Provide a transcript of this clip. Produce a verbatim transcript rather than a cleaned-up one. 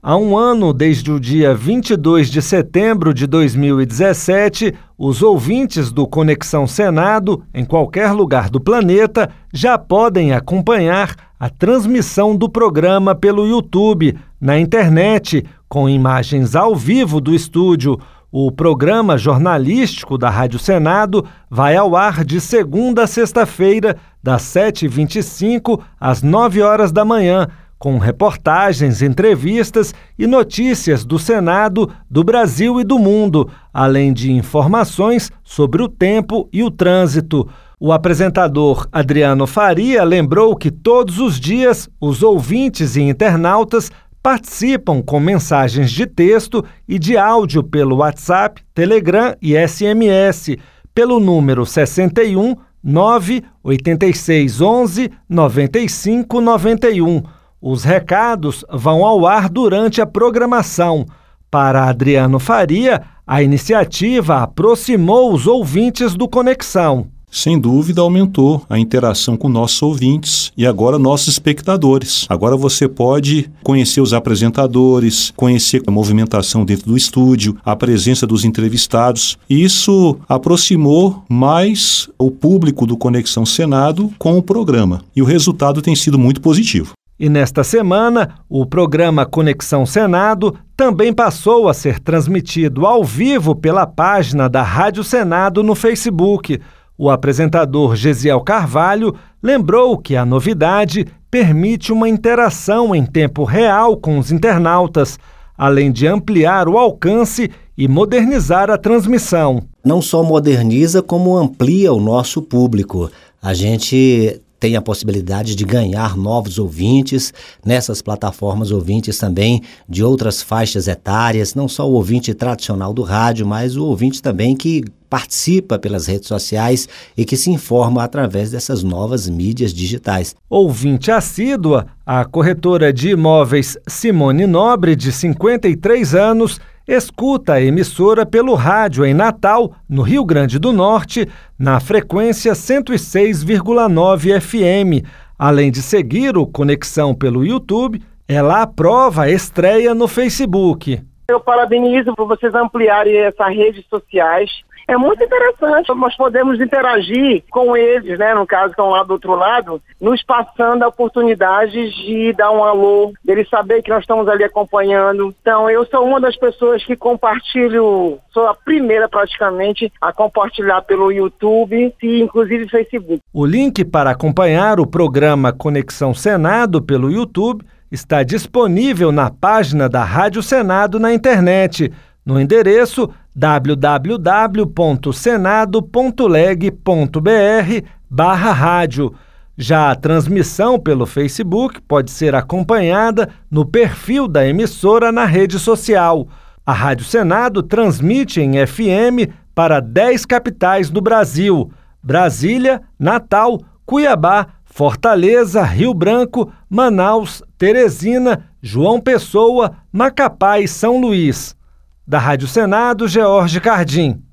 Há um ano, desde o dia vinte e dois de setembro de dois mil e dezessete, os ouvintes do Conexão Senado, em qualquer lugar do planeta, já podem acompanhar a transmissão do programa pelo YouTube, na internet, com imagens ao vivo do estúdio. O programa jornalístico da Rádio Senado vai ao ar de segunda a sexta-feira, das sete e vinte e cinco às nove horas da manhã, com reportagens, entrevistas e notícias do Senado, do Brasil e do mundo, além de informações sobre o tempo e o trânsito. O apresentador Adriano Faria lembrou que todos os dias os ouvintes e internautas participam com mensagens de texto e de áudio pelo WhatsApp, Telegram e S M S, pelo número sessenta e um, nove oito seis, onze, noventa e cinco, noventa e um. Os recados vão ao ar durante a programação. Para Adriano Faria, a iniciativa aproximou os ouvintes do Conexão. Sem dúvida, aumentou a interação com nossos ouvintes e agora nossos espectadores. Agora você pode conhecer os apresentadores, conhecer a movimentação dentro do estúdio, a presença dos entrevistados. E isso aproximou mais o público do Conexão Senado com o programa. E o resultado tem sido muito positivo. E nesta semana, o programa Conexão Senado também passou a ser transmitido ao vivo pela página da Rádio Senado no Facebook. O apresentador Gesiel Carvalho lembrou que a novidade permite uma interação em tempo real com os internautas, além de ampliar o alcance e modernizar a transmissão. Não só moderniza, como amplia o nosso público. A gente tem a possibilidade de ganhar novos ouvintes, nessas plataformas ouvintes também de outras faixas etárias, não só o ouvinte tradicional do rádio, mas o ouvinte também que participa pelas redes sociais e que se informa através dessas novas mídias digitais. Ouvinte assídua, a corretora de imóveis Simone Nobre, de cinquenta e três anos, escuta a emissora pelo rádio em Natal, no Rio Grande do Norte, na frequência cento e seis vírgula nove F M. Além de seguir o Conexão pelo YouTube, ela aprova a estreia no Facebook. Eu parabenizo por vocês ampliarem essas redes sociais. É muito interessante, nós podemos interagir com eles, né, no caso que estão lá do outro lado, nos passando a oportunidade de dar um alô, deles saber que nós estamos ali acompanhando. Então, eu sou uma das pessoas que compartilho, sou a primeira praticamente a compartilhar pelo YouTube e inclusive Facebook. O link para acompanhar o programa Conexão Senado pelo YouTube está disponível na página da Rádio Senado na internet, no endereço w w w ponto senado ponto leg ponto b r barra rádio. Já a transmissão pelo Facebook pode ser acompanhada no perfil da emissora na rede social. A Rádio Senado transmite em F M para dez capitais do Brasil: Brasília, Natal, Cuiabá, Fortaleza, Rio Branco, Manaus, Teresina, João Pessoa, Macapá e São Luís. Da Rádio Senado, George Cardim.